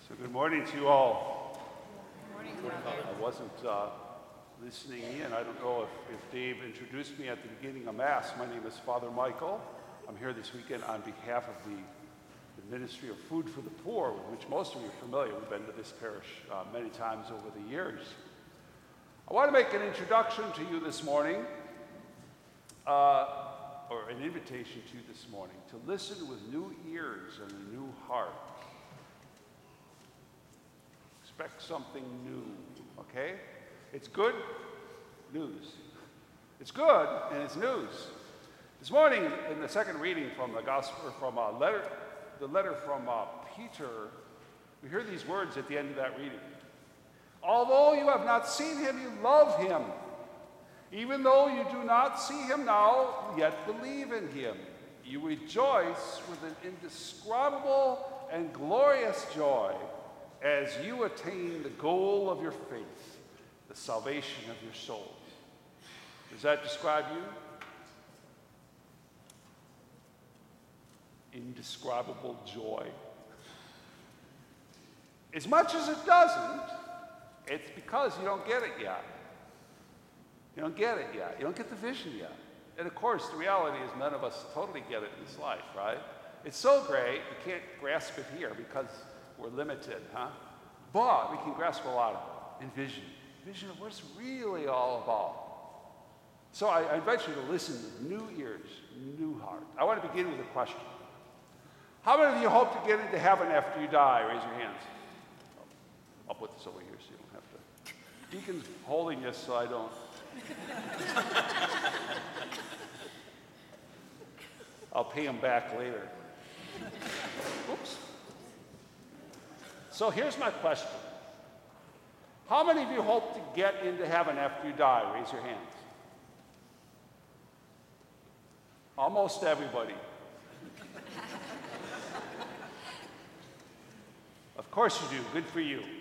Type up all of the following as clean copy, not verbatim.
So good morning to you all. Good morning, Father. I wasn't listening in. I don't know if Dave introduced me at the beginning of Mass. My name is Father Michael. I'm here this weekend on behalf of the Ministry of Food for the Poor, with which most of you are familiar. We've been to this parish many times over the years. I want to make an introduction to you this morning, or an invitation to you this morning, to listen with new ears and a new heart. Expect something new, okay? It's good news. It's good and it's news. This morning, in the second reading from the gospel, from the letter from Peter, we hear these words at the end of that reading. Although you have not seen him, you love him. Even though you do not see him now, yet believe in him. You rejoice with an indescribable and glorious joy as you attain the goal of your faith, the salvation of your souls. Does that describe you? Indescribable joy. As much as it doesn't, it's because you don't get it yet. You don't get it yet. You don't get the vision yet. And of course, the reality is none of us totally get it in this life, right? It's so great, you can't grasp it here because we're limited, huh? But we can grasp a lot of it in vision. Vision of what it's really all about. So I invite you to listen with new ears, new heart. I want to begin with a question. How many of you hope to get into heaven after you die? Raise your hands. I'll put this over here so you don't have to. Deacon's holding this so I don't. I'll pay him back later. Oops. So here's my question. How many of you hope to get into heaven after you die? Raise your hands. Almost everybody. Of course you do. Good for you.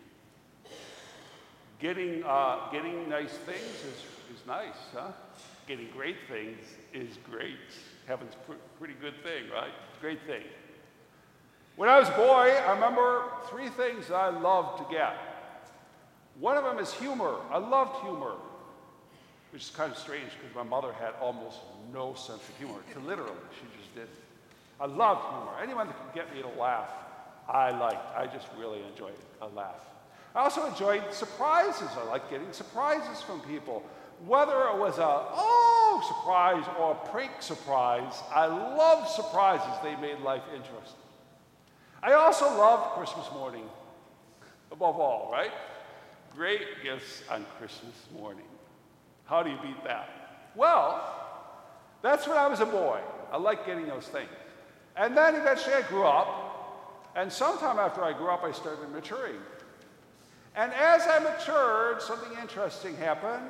Getting nice things is nice, huh? Getting great things is great. Heaven's a pretty good thing, right? Great thing. When I was a boy, I remember three things I loved to get. One of them is humor. I loved humor, which is kind of strange because my mother had almost no sense of humor. Literally, she just didn't. I loved humor. Anyone that could get me to laugh, I liked. I just really enjoyed a laugh. I also enjoyed surprises. I liked getting surprises from people. Whether it was a surprise or a prank surprise, I loved surprises. They made life interesting. I also loved Christmas morning, above all, right? Great gifts on Christmas morning. How do you beat that? Well, that's when I was a boy. I liked getting those things. And then eventually I grew up, and sometime after I grew up, I started maturing. And as I matured, something interesting happened.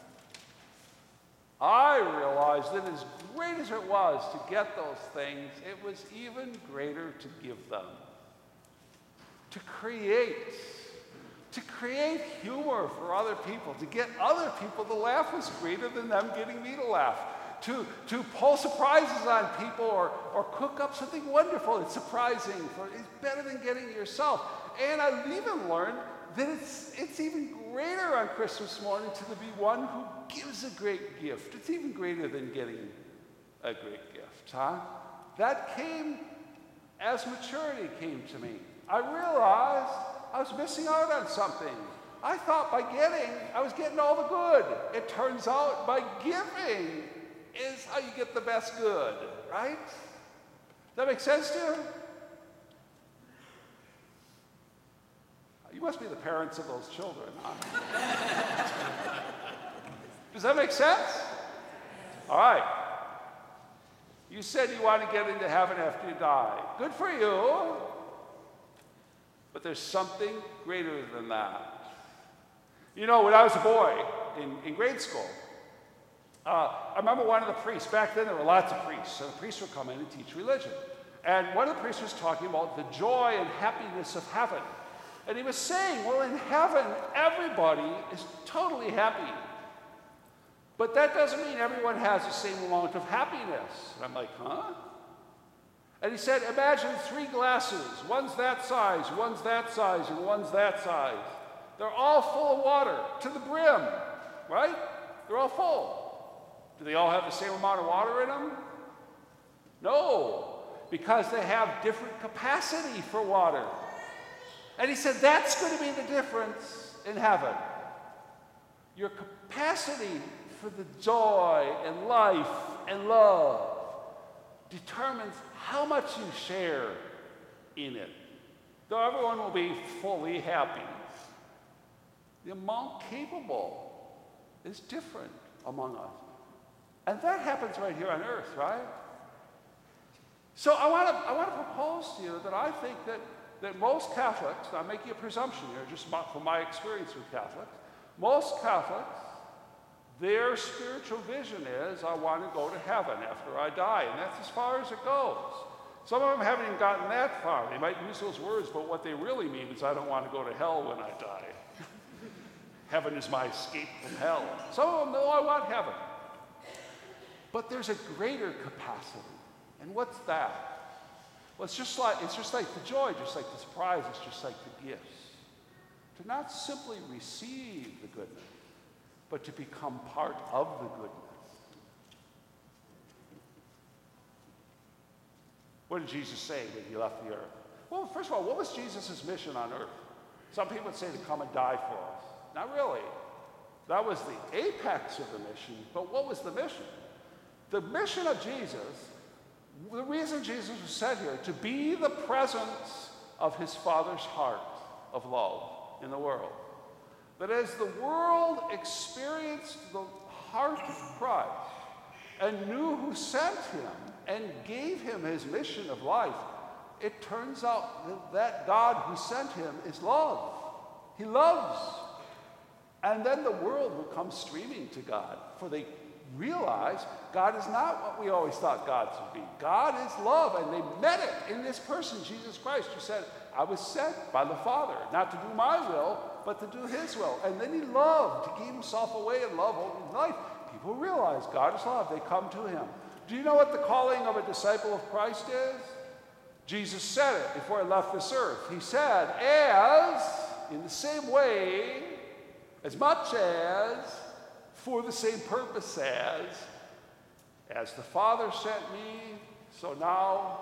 I realized that as great as it was to get those things, it was even greater to give them. To create humor for other people, to get other people to laugh was greater than them getting me to laugh. To pull surprises on people or cook up something wonderful and surprising, it's better than getting it yourself. And I even learned that it's even greater on Christmas morning to be one who gives a great gift. It's even greater than getting a great gift, huh? That came as maturity came to me. I realized I was missing out on something. I thought I was getting all the good. It turns out by giving is how you get the best good, right? Does that make sense to you? You must be the parents of those children, huh? Does that make sense? All right. You said you want to get into heaven after you die. Good for you. But there's something greater than that. You know, when I was a boy in grade school, I remember one of the priests. Back then, there were lots of priests. So the priests would come in and teach religion. And one of the priests was talking about the joy and happiness of heaven. And he was saying, well, in heaven, everybody is totally happy. But that doesn't mean everyone has the same amount of happiness. And I'm like, huh? And he said, imagine 3 glasses. One's that size, one's that size, and one's that size. They're all full of water to the brim, right? They're all full. Do they all have the same amount of water in them? No, because they have different capacity for water. And he said, that's going to be the difference in heaven. Your capacity for the joy and life and love determines how much you share in it. Though everyone will be fully happy, the amount capable is different among us. And that happens right here on earth, right? So I want to propose to you that I think that most Catholics, I'm making a presumption here, just from my experience with Catholics, most Catholics, their spiritual vision is, I want to go to heaven after I die, and that's as far as it goes. Some of them haven't even gotten that far. They might use those words, but what they really mean is, I don't want to go to hell when I die. Heaven is my escape from hell. Some of them know I want heaven. But there's a greater capacity. And what's that? Well, it's just like the joy, just like the surprise, it's just like the gifts. To not simply receive the goodness, but to become part of the goodness. What did Jesus say when he left the earth? Well, first of all, what was Jesus' mission on earth? Some people would say to come and die for us. Not really. That was the apex of the mission, but what was the mission? The mission of Jesus, the reason Jesus was sent here, to be the presence of his Father's heart of love in the world. That as the world experienced the heart of Christ and knew who sent him and gave him his mission of life, it turns out that God who sent him is love. He loves. And then the world will come streaming to God, for they realize God is not what we always thought God should be. God is love, and they met it in this person, Jesus Christ, who said, I was sent by the Father, not to do my will, but to do his will. And then he loved. He gave himself away in love all his life. People realize God is love. They come to him. Do you know what the calling of a disciple of Christ is? Jesus said it before he left this earth. He said, in the same way, as much as, for the same purpose as the Father sent me, so now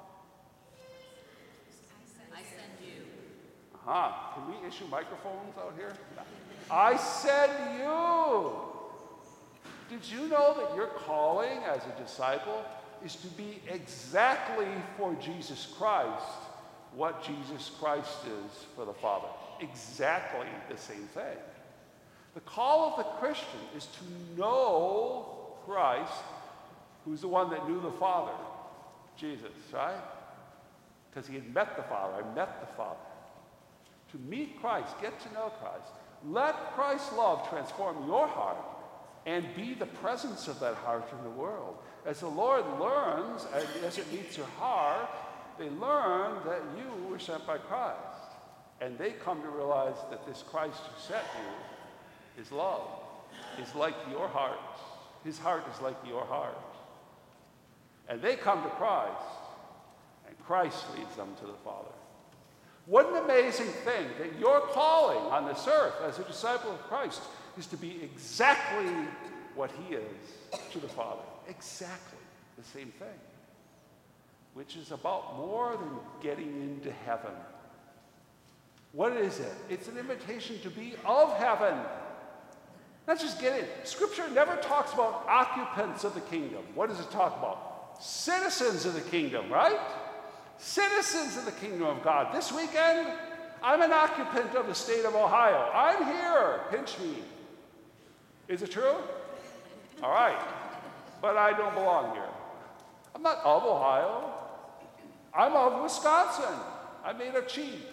I send you. Can we issue microphones out here? I send you. Did you know that your calling as a disciple is to be exactly for Jesus Christ what Jesus Christ is for the Father? Exactly the same thing. The call of the Christian is to know Christ, who's the one that knew the Father, Jesus, right? Because he had met the Father. I met the Father. To meet Christ, get to know Christ. Let Christ's love transform your heart and be the presence of that heart in the world. As the Lord learns, and as it meets your heart, they learn that you were sent by Christ. And they come to realize that this Christ who sent you is love, is like your heart. His heart is like your heart. And they come to Christ, and Christ leads them to the Father. What an amazing thing that your calling on this earth as a disciple of Christ is to be exactly what he is to the Father. Exactly the same thing. Which is about more than getting into heaven. What is it? It's an invitation to be of heaven. Not just get in. Scripture never talks about occupants of the kingdom. What does it talk about? Citizens of the kingdom, right? Citizens of the kingdom of God. This weekend, I'm an occupant of the state of Ohio. I'm here. Pinch me. Is it true? All right. But I don't belong here. I'm not of Ohio. I'm of Wisconsin. I'm made of cheese.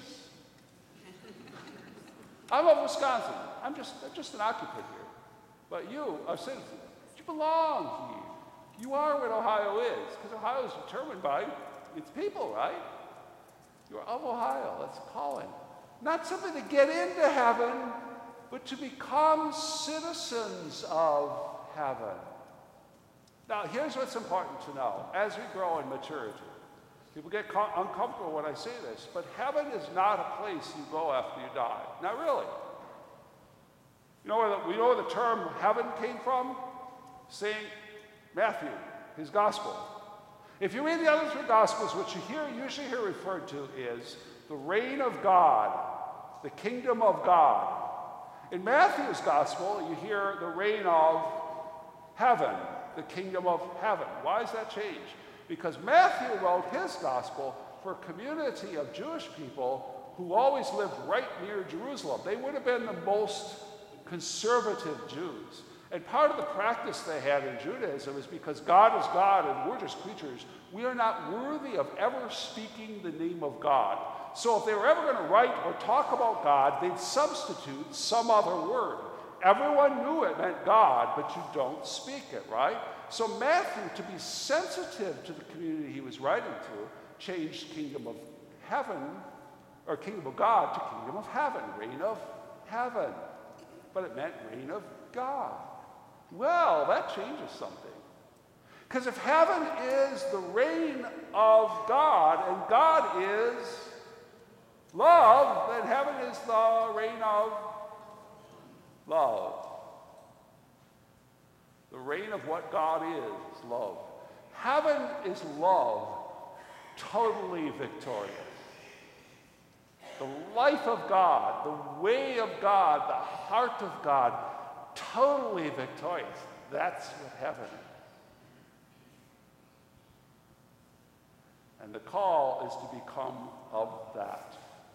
I'm of Wisconsin. I'm just an occupant here. But you are citizens. You belong here. You are what Ohio is, because Ohio is determined by its people, right? You're of Ohio. That's a calling. Not simply to get into heaven, but to become citizens of heaven. Now, here's what's important to know as we grow in maturity. People get uncomfortable when I say this, but heaven is not a place you go after you die. Not really. You know we know where the term heaven came from? St. Matthew, his gospel. If you read the other three gospels, what you usually hear referred to is the reign of God, the kingdom of God. In Matthew's gospel, you hear the reign of heaven, the kingdom of heaven. Why does that change? Because Matthew wrote his gospel for a community of Jewish people who always lived right near Jerusalem. They would have been the most conservative Jews. And part of the practice they had in Judaism is because God is God and we're just creatures, we are not worthy of ever speaking the name of God. So if they were ever going to write or talk about God, they'd substitute some other word. Everyone knew it meant God, but you don't speak it, right? So Matthew, to be sensitive to the community he was writing to, changed kingdom of heaven, or kingdom of God, to kingdom of heaven, reign of heaven. But it meant reign of God. Well, that changes something. Because if heaven is the reign of God, and God is love, then heaven is the reign of love. The reign of what God is love. Heaven is love, totally victorious. The life of God, the way of God, the heart of God, totally victorious. That's what heaven is. And the call is to become of that.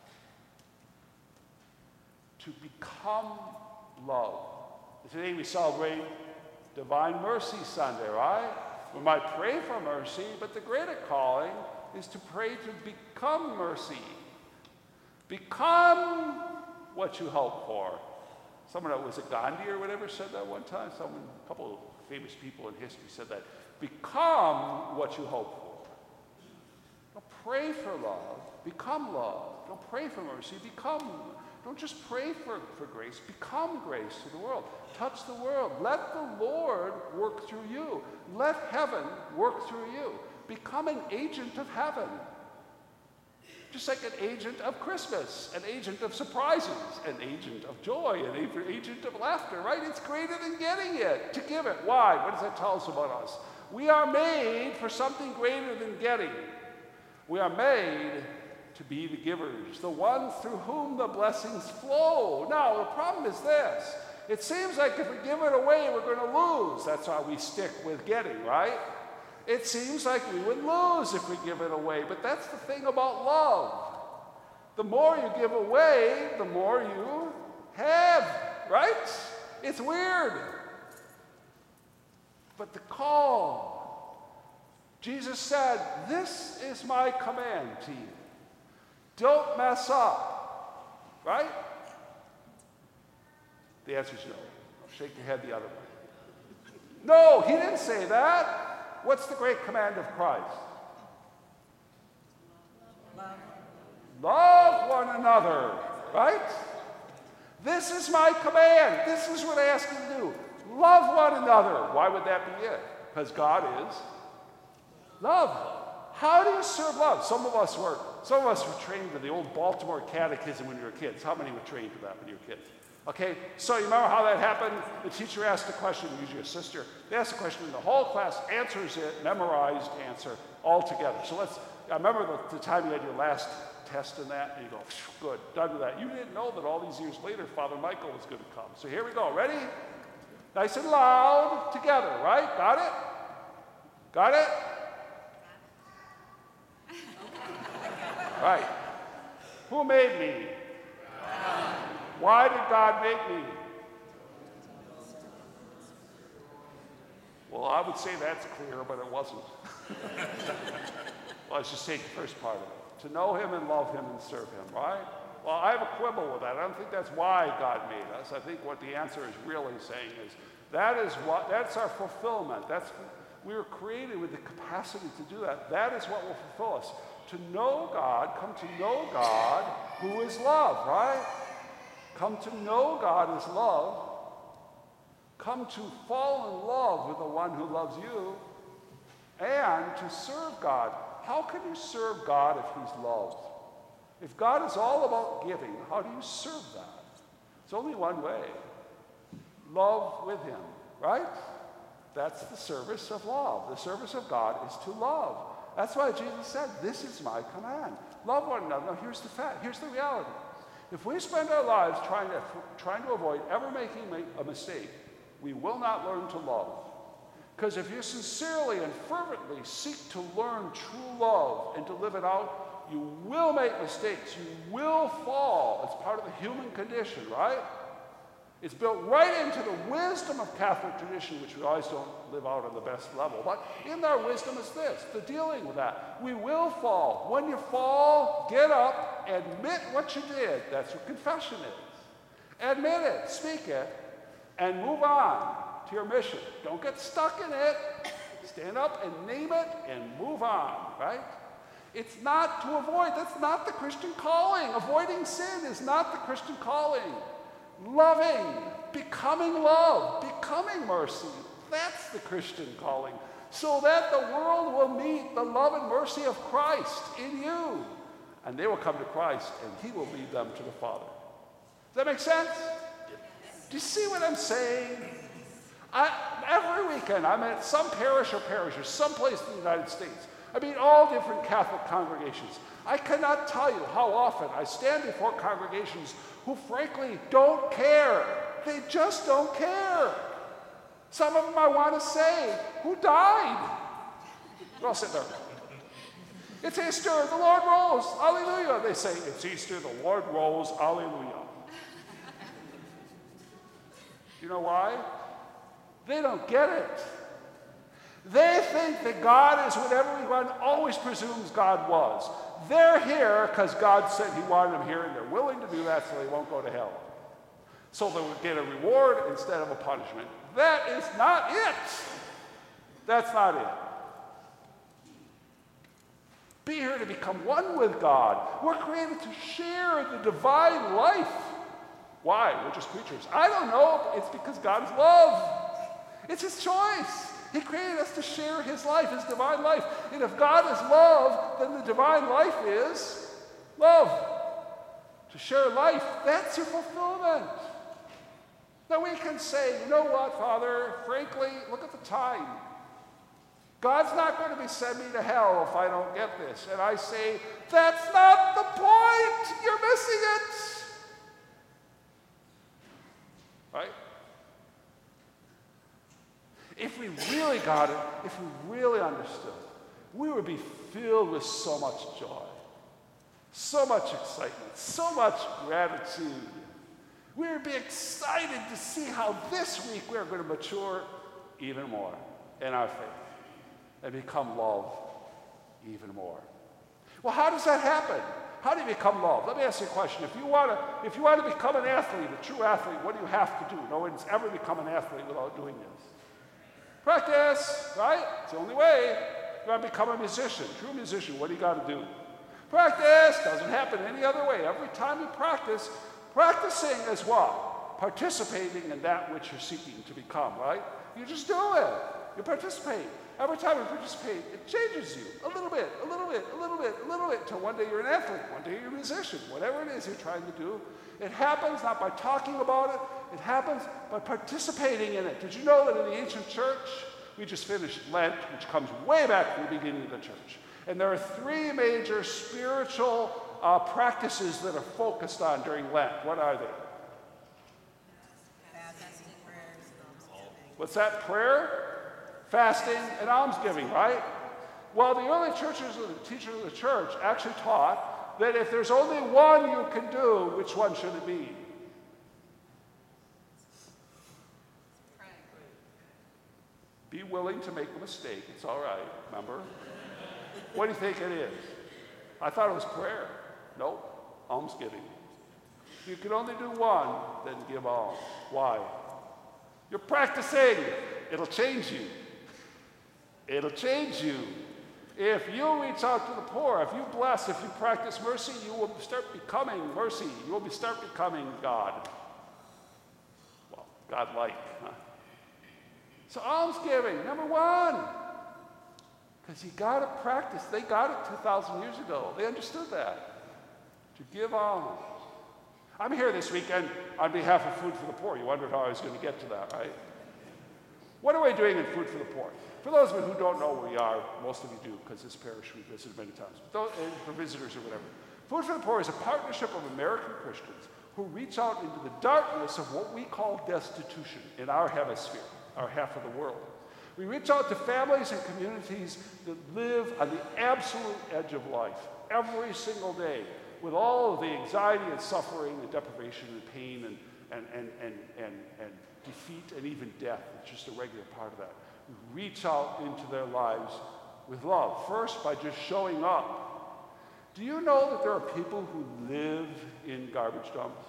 To become love. Today we celebrate Divine Mercy Sunday, right? We might pray for mercy, but the greater calling is to pray to become mercy. Become what you hope for. Someone that was a Gandhi or whatever said that one time. A couple of famous people in history said that. Become what you hope for. Don't pray for love. Become love. Don't pray for mercy. Become. Don't just pray for grace. Become grace to the world. Touch the world. Let the Lord work through you. Let heaven work through you. Become an agent of heaven. Just like an agent of Christmas, an agent of surprises, an agent of joy, an agent of laughter, right? It's greater than getting it, to give it. Why? What does that tell us about us? We are made for something greater than getting. We are made to be the givers, the ones through whom the blessings flow. Now, the problem is this. It seems like if we give it away, we're going to lose. That's why we stick with getting, right? It seems like we would lose if we give it away, but that's the thing about love. The more you give away, the more you have, right? It's weird. But the call, Jesus said, "This is my command to you. Don't mess up," right? The answer is no. Shake your head the other way. No, he didn't say that. What's the great command of Christ? Love one another, right? This is my command. This is what I ask you to do. Love one another. Why would that be it? Because God is love. How do you serve love? Some of us were trained to the old Baltimore Catechism when we were kids. How many were trained to that when you were kids? Okay, so you remember how that happened? The teacher asked a question, usually a sister. They asked a question, and the whole class answers it, memorized answer, all together. So I remember the time you had your last test in that, and you go, good, done with that. You didn't know that all these years later, Father Michael was going to come. So here we go, ready? Nice and loud, together, right? Got it? Got it? Right. Who made me? Why did God make me? Well, I would say that's clear, but it wasn't. Well, let's just take the first part of it. To know him and love him and serve him, right? Well, I have a quibble with that. I don't think that's why God made us. I think what the answer is really saying is that's our fulfillment. We were created with the capacity to do that. That is what will fulfill us. To know God, come to know God, who is love, right? Come to know God as love. Come to fall in love with the one who loves you. And to serve God. how can you serve God if he's love? If God is all about giving, how do you serve that? It's only one way. Love with him, right? That's the service of love. The service of God is to love. That's why Jesus said, this is my command. Love one another. Now here's the fact. Here's the reality. If we spend our lives trying to avoid ever making a mistake, we will not learn to love. Because if you sincerely and fervently seek to learn true love and to live it out, you will make mistakes. You will fall. It's part of the human condition, right? It's built right into the wisdom of Catholic tradition, which we always don't live out on the best level. But in our wisdom is this, the dealing with that. We will fall. When you fall, get up, admit what you did. That's what confession is. Admit it, speak it, and move on to your mission. Don't get stuck in it. Stand up and name it and move on, right? It's not to avoid. That's not the Christian calling. Avoiding sin is not the Christian calling. Loving, becoming love, becoming mercy. That's the Christian calling. So that the world will meet the love and mercy of Christ in you. And they will come to Christ and he will lead them to the Father. Does that make sense? Do you see what I'm saying? Every weekend I'm at some parish or someplace in the United States. I mean, all different Catholic congregations. I cannot tell you how often I stand before congregations who frankly don't care. They just don't care. Some of them I want to say, who died? Well, sit there. It's Easter, the Lord rose, hallelujah. They say, it's Easter, the Lord rose, hallelujah. You know why? They don't get it. They think that God is what everyone always presumes God was. They're here because God said he wanted them here, and they're willing to do that so they won't go to hell. So they will get a reward instead of a punishment. That is not it. That's not it. Be here to become one with God. We're created to share the divine life. Why? We're just creatures. I don't know. It's because God is love. It's his choice. He created us to share his life, his divine life. And if God is love, then the divine life is love. To share life, that's your fulfillment. Now we can say, you know what, Father, frankly, look at the time. God's not going to be sending me to hell if I don't get this. And I say, that's not the point. You're missing it. Right? If we really got it, if we really understood, we would be filled with so much joy, so much excitement, so much gratitude. We would be excited to see how this week we are going to mature even more in our faith and become love even more. Well, how does that happen? How do you become love? Let me ask you a question. If you want to become an athlete, a true athlete, what do you have to do? No one's ever become an athlete without doing this. Practice, right? It's the only way. You want to become a musician, true musician, what do you got to do? Practice. Doesn't happen any other way. Every time you practice, practicing is what? Participating in that which you're seeking to become, right? You just do it. You participate. Every time you participate, it changes you a little bit, a little bit, a little bit, a little bit, until one day you're an athlete, one day you're a musician, whatever it is you're trying to do. It happens not by talking about it, it happens by participating in it. Did you know that in the ancient church, we just finished Lent, which comes way back from the beginning of the church. And there are three major spiritual practices that are focused on during Lent. What are they? Fasting, prayers, and almsgiving. What's that? Prayer, fasting, and almsgiving, right? Well, the early churches and the teachers of the church actually taught that if there's only one you can do, which one should it be? Pray. Be willing to make a mistake. It's all right, remember? What do you think it is? I thought it was prayer. Nope, almsgiving. You can only do one, then give alms. Why? You're practicing. It'll change you. It'll change you. If you reach out to the poor, if you bless, if you practice mercy, you will start becoming mercy. You will start becoming God. Well, God-like, huh? So almsgiving, number one. Because you got to practice. They got it 2,000 years ago. They understood that. To give alms. I'm here this weekend on behalf of Food for the Poor. You wondered how I was going to get to that, right? What are we doing in Food for the Poor? For those of you who don't know where we are, most of you do, because this parish we visited many times, but for visitors or whatever. Food for the Poor is a partnership of American Christians who reach out into the darkness of what we call destitution in our hemisphere, our half of the world. We reach out to families and communities that live on the absolute edge of life every single day with all of the anxiety and suffering and deprivation and pain and defeat and even death. It's just a regular part of that. We reach out into their lives with love. First, by just showing up. Do you know that there are people who live in garbage dumps?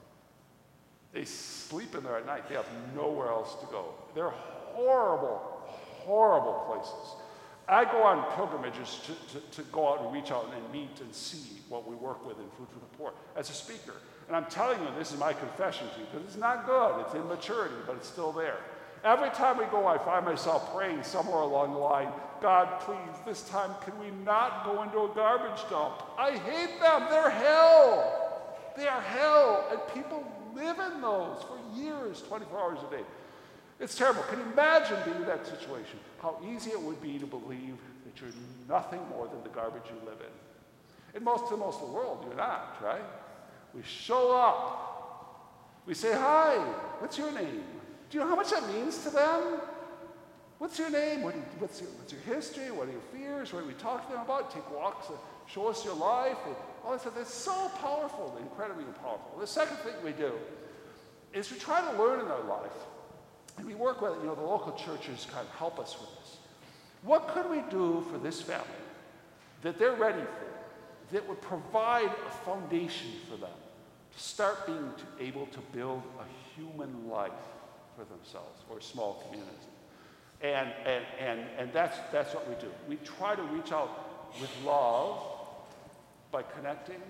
They sleep in there at night. They have nowhere else to go. They're horrible, horrible places. I go on pilgrimages to go out and reach out and meet and see what we work with in Food for the Poor as a speaker. And I'm telling you, this is my confession to you, because it's not good. It's immaturity, but it's still there. Every time we go, I find myself praying somewhere along the line, God, please, this time, can we not go into a garbage dump? I hate them. They're hell. They are hell. And people live in those for years, 24 hours a day. It's terrible. Can you imagine being in that situation? How easy it would be to believe that you're nothing more than the garbage you live in. In most of the world, you're not, right? We show up. We say, hi, what's your name? Do you know how much that means to them? What's your name? What's your history? What are your fears? What do we talk to them about? Take walks, show us your life. And all that stuff. That's so powerful, incredibly powerful. The second thing we do is we try to learn in our life. And we work with, the local churches kind of help us with this. What could we do for this family that they're ready for, that would provide a foundation for them to start being able to build a human life for themselves or a small community? And that's what we do. We try to reach out with love by connecting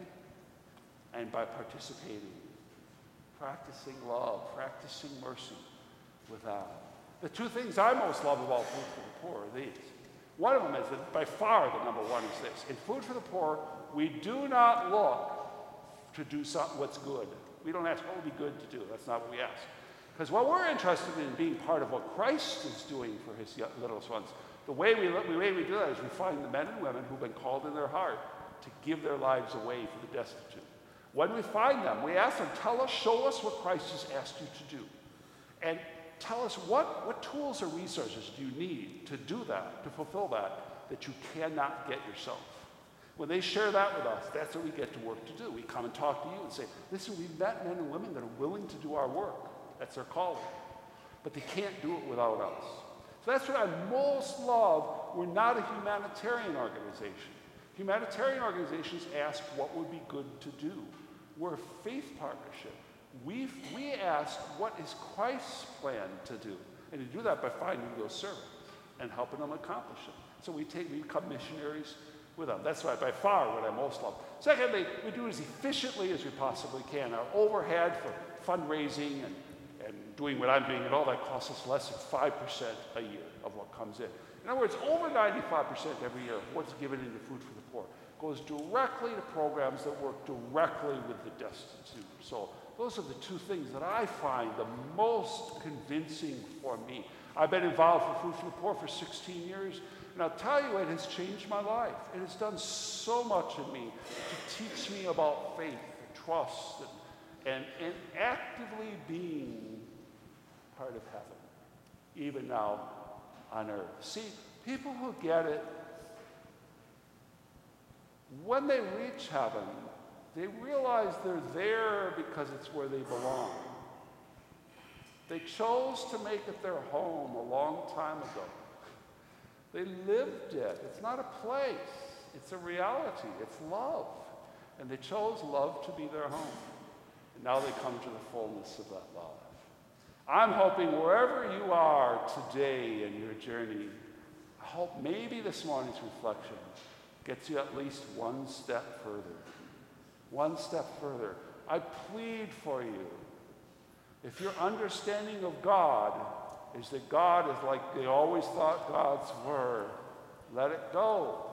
and by participating, practicing love, practicing mercy with that. The two things I most love about Food for the Poor are these. One of them is that by far the number one is this. In Food for the Poor, we do not look to do what's good. We don't ask what would be good to do. That's not what we ask. Because what we're interested in being part of what Christ is doing for his littlest ones. The way we do that is we find the men and women who've been called in their heart to give their lives away for the destitute. When we find them, we ask them, show us what Christ has asked you to do. And tell us what tools or resources do you need to do that, to fulfill that you cannot get yourself. When they share that with us, that's what we get to work to do. We come and talk to you and say, listen, we've met men and women that are willing to do our work. That's their calling. But they can't do it without us. So that's what I most love. We're not a humanitarian organization. Humanitarian organizations ask what would be good to do. We're a faith partnership. We ask, what is Christ's plan to do? And to do that by finding those servants and helping them accomplish it. So we become missionaries with them. That's by far what I most love. Secondly, we do as efficiently as we possibly can. Our overhead for fundraising and doing what I'm doing and all that costs us less than 5% a year of what comes in. In other words, over 95% every year of what's given into Food for the Poor goes directly to programs that work directly with the destitute. So those are the two things that I find the most convincing for me. I've been involved with Food for the Poor for 16 years, and I'll tell you, it has changed my life. It has done so much in me to teach me about faith and trust and actively being part of heaven, even now on earth. See, people who get it, when they reach heaven, they realize they're there because it's where they belong. They chose to make it their home a long time ago. They lived it. It's not a place. It's a reality. It's love. And they chose love to be their home. And now they come to the fullness of that love. I'm hoping wherever you are today in your journey, I hope maybe this morning's reflection gets you at least one step further. One step further. I plead for you. If your understanding of God is that God is like they always thought gods were, Let it go.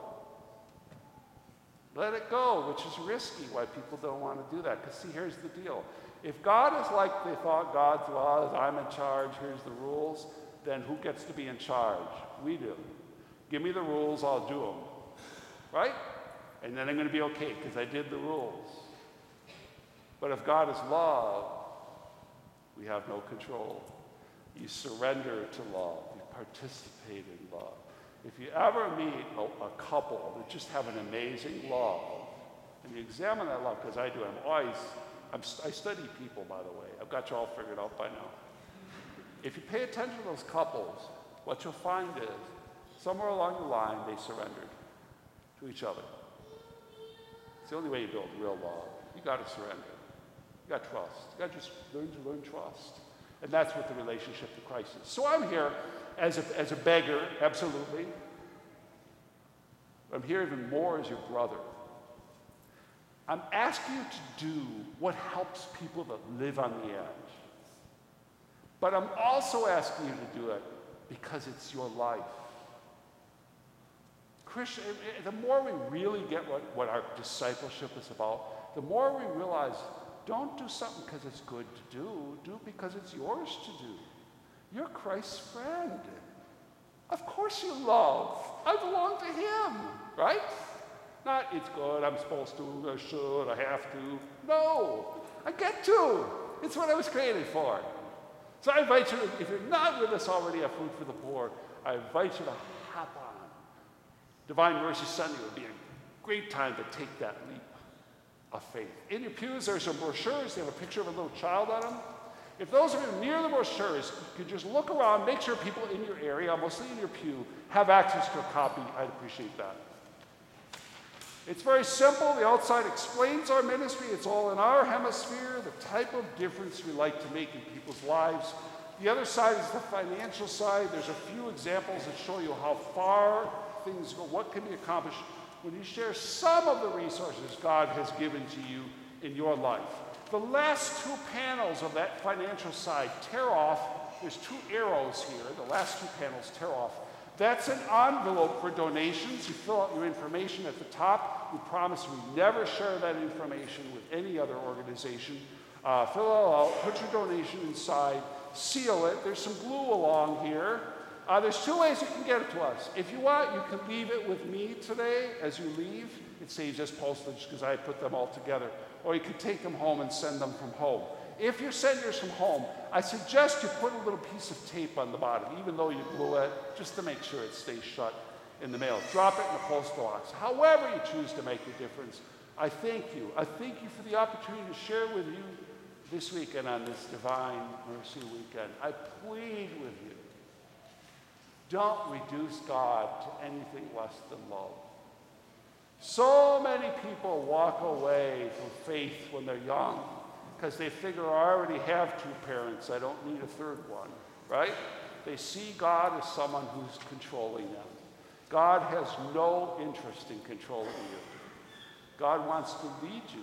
Let it go, which is risky, why people don't want to do that. Because see, here's the deal. If God is like they thought God's was, I'm in charge, here's the rules, then who gets to be in charge? We do. Give me the rules, I'll do them. Right? And then I'm going to be okay because I did the rules. But if God is love, we have no control. You surrender to love. You participate in love. If you ever meet a couple that just have an amazing love, and you examine that love, because I do, I study people, by the way. I've got you all figured out by now. If you pay attention to those couples, what you'll find is, somewhere along the line, they surrendered to each other. It's the only way you build real love. You got to surrender. You got trust. You got to just learn trust. And that's what the relationship to Christ is. So I'm here as a beggar, absolutely. I'm here even more as your brother. I'm asking you to do what helps people that live on the edge. But I'm also asking you to do it because it's your life. Christian, the more we really get what our discipleship is about, the more we realize, don't do something because it's good to do. Do it because it's yours to do. You're Christ's friend. Of course you love. I belong to him, right? Not, it's good, I'm supposed to, I should, I have to. No, I get to. It's what I was created for. So I invite you, if you're not with us already at Food for the Poor, I invite you to hop on. Divine Mercy Sunday would be a great time to take that leap of faith. In your pews, there's some brochures. They have a picture of a little child on them. If those of you near the brochures could just look around, make sure people in your area, mostly in your pew, have access to a copy, I'd appreciate that. It's very simple. The outside explains our ministry. It's all in our hemisphere, the type of difference we like to make in people's lives. The other side is the financial side. There's a few examples that show you how far things go, what can be accomplished when you share some of the resources God has given to you in your life. The last two panels of that financial side tear off. There's two arrows here. The last two panels tear off. That's an envelope for donations. You fill out your information at the top. We promise we never share that information with any other organization. Fill it all out, put your donation inside, seal it. There's some glue along here. There's two ways you can get it to us. If you want, you can leave it with me today as you leave. It saves us postage because I put them all together. Or you can take them home and send them from home. If you send yours from home, I suggest you put a little piece of tape on the bottom, even though you glue it, just to make sure it stays shut in the mail. Drop it in the postal box. However you choose to make a difference, I thank you. I thank you for the opportunity to share with you this weekend on this Divine Mercy Weekend. I plead with you. Don't reduce God to anything less than love. So many people walk away from faith when they're young because they figure, I already have two parents, I don't need a third one, right? They see God as someone who's controlling them. God has no interest in controlling you. God wants to lead you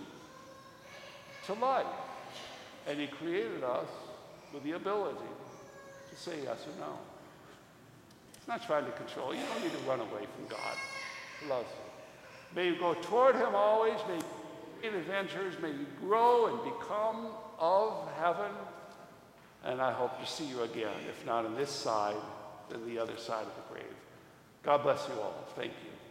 to life. And he created us with the ability to say yes or no. He's not trying to control you. You don't need to run away from God. He loves you. May you go toward him always. May you create adventures. May you grow and become of heaven. And I hope to see you again, if not on this side, then the other side of the grave. God bless you all. Thank you.